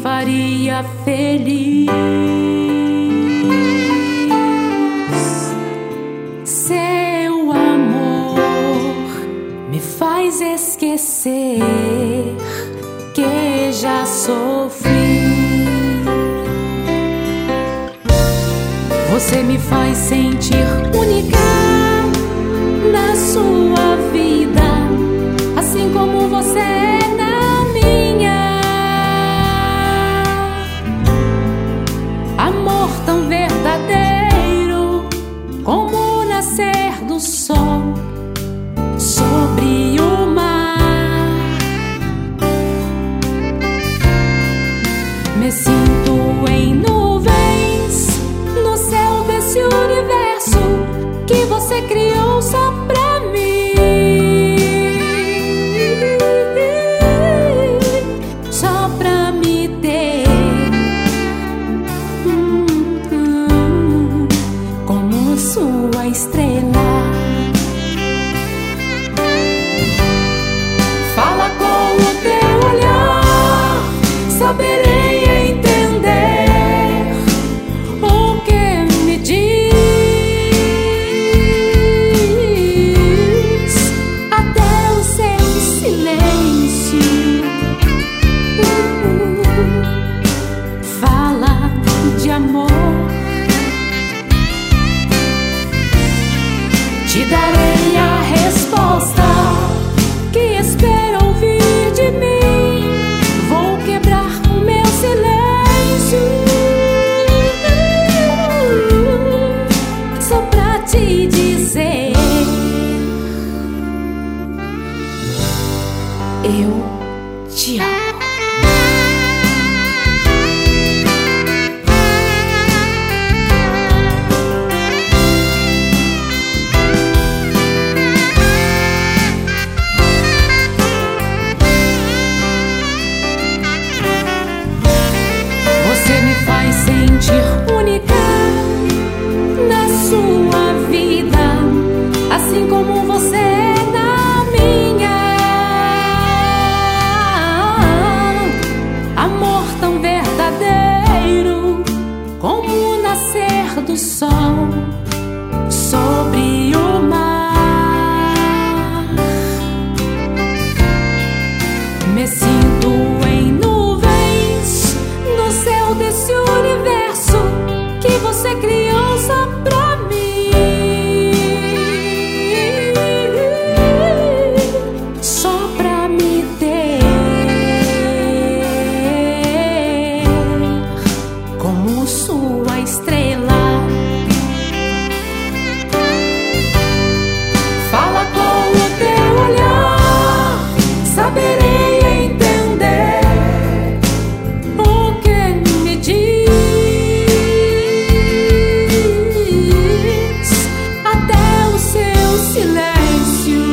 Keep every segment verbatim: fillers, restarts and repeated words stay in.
faria feliz. Seu amor me faz esquecer que já sofri. Você me faz sentir única na sua vida, assim como você é na minha. Amor tão verdadeiro como o nascer do sol sobre o mar. Me sinto em nuvens no céu desse universo que você criou só pra mim, só pra me ter, hum, hum, como sua estrela. Fala com o teu olhar, saberei entender o que me diz, até o seu silêncio. Uh, fala de amor, te darei a resposta que espero ouvir de mim. Vou quebrar o meu silêncio só pra te dizer: eu te amo. Sentir única na sua vida, assim como você é na minha. Amor tão verdadeiro como o nascer do sol sobre o mar. Me sinto em nuvens no céu desse universo que você criou só pra mim, só pra me ter, como sua estrela. Fala com o teu olhar, saberei entender o que me diz, até o seu silêncio.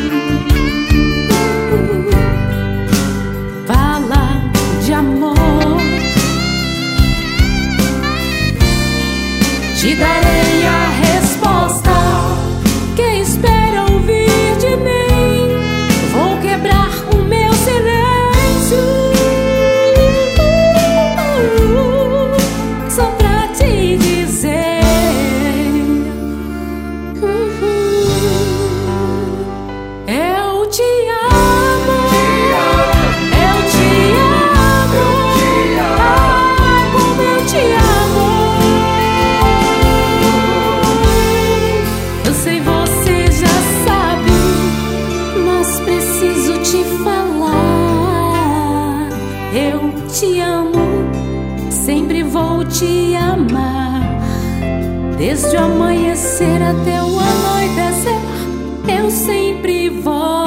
Fala de amor, te darei a resposta que espero ouvir de mim. Vou quebrar o meu silêncio só pra te dizer: eu te amo, eu te amo, ai como eu te amo. Eu sei, você já sabe, mas preciso te falar. Eu te amo, sempre vou te amar, desde o amanhecer até o anoitecer. Eu sempre vou